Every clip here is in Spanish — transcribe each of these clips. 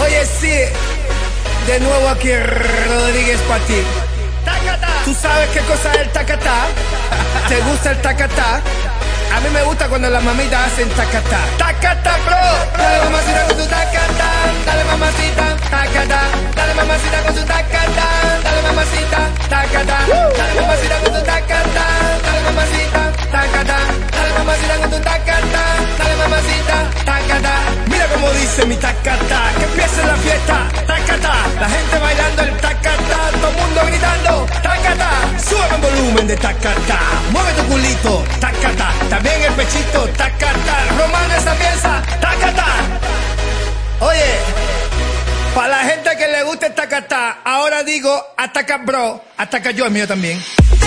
Oye, sí, de nuevo aquí Rodríguez para ti. ¿Tú sabes qué cosa es el tacatá? ¿Te gusta el tacatá? A mí me gusta cuando las mamitas hacen tacatá. Tacatá, bro. Dale mamacita con tu tacatá. Dale mamacita, tacatá. Dale mamacita con tu tacatá. Dale mamacita, tacatá. Dale mamacita con tu tacatá. Dale mamacita, tacatá. Dale mamacita con tu tacatá. Dale mamacita, tacatá. Mira cómo dice mi tacatá. Que empiece la fiesta, tacatá. La gente bailando el tacatá. Todo el mundo gritando, tacatá. Sube el volumen de tacatá. Mueve tu culito, tacatá. También el pechito, tacatá. Román esa pieza, tacatá. Oye, para la gente que le gusta el tacatá, ahora digo ataca bro, ataca yo, el mío también.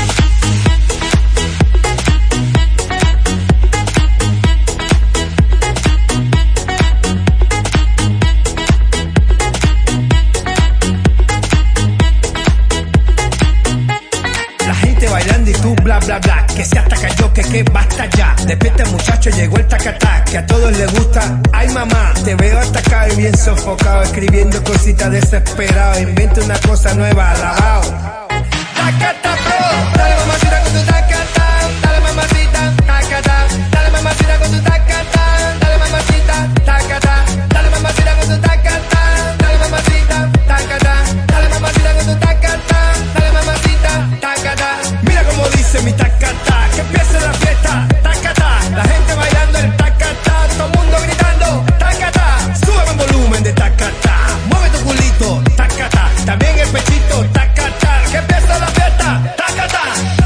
Bailando y tú bla bla bla, que se ataca yo, que basta ya. Despierta muchacho, llegó el tacatá, que a todos les gusta. Ay mamá, te veo atacado y bien sofocado, escribiendo cositas desesperado. Inventa una cosa nueva, alabao. Tacatá bro, dale mamacita con tu tacatá. Dale mamacita, tacatá. Dale mamacita con tu tacatá. Dale mamacita, tacatá. Dale mamacita con tu tacatá. Dale mamacita, tacatá. Dale mamacita con tu tacatá. Dale mamacita, tacatá. Mira cómo dice mi tacatá, que empiece la fiesta, tacatá. La gente bailando el tacatá, todo el mundo gritando, tacatá. Sube el volumen de tacatá, mueve tu culito, tacatá. También el pechito, tacatá. Que empiece la fiesta, tacatá.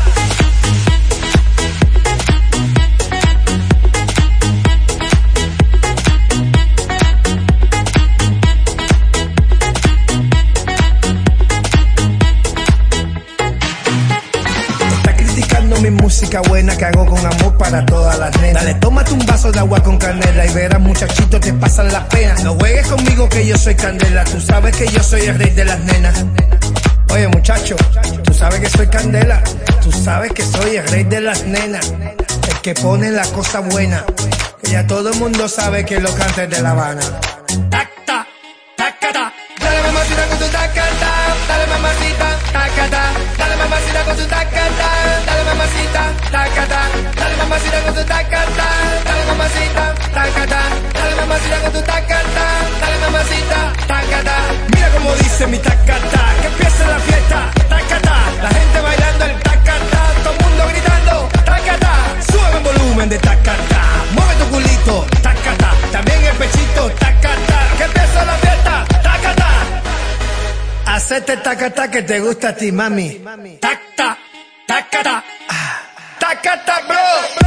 Mi música buena que hago con amor para todas las nenas. Dale, tómate un vaso de agua con canela y verás muchachito te pasan las penas. No juegues conmigo que yo soy candela, tú sabes que yo soy el rey de las nenas. Oye muchacho, tú sabes que soy candela, tú sabes que soy el rey de las nenas. El que pone la cosa buena, que ya todo el mundo sabe que lo canta de La Habana. Tacta, tacata. Dale mamacita con tu tacata, dale mamacita, tacata. Dale mamacita con tu tacata, dale mamacita, tacata. Dale mamacita con tu tacata, dale mamacita, tacata. Dale mamacita con tu tacata, dale mamacita, tacata. Mira cómo dice mi tacata, que empiece la fiesta, tacata. La gente bailando el tacata, todo el mundo gritando, tacata. Sube el volumen de tacata, mueve tu culito, tacata. También el pechito, tacata. Que empiece la fiesta, tacata. Hacete tacata que te gusta a ti, mami. Tacta, tacata, tacata, bro.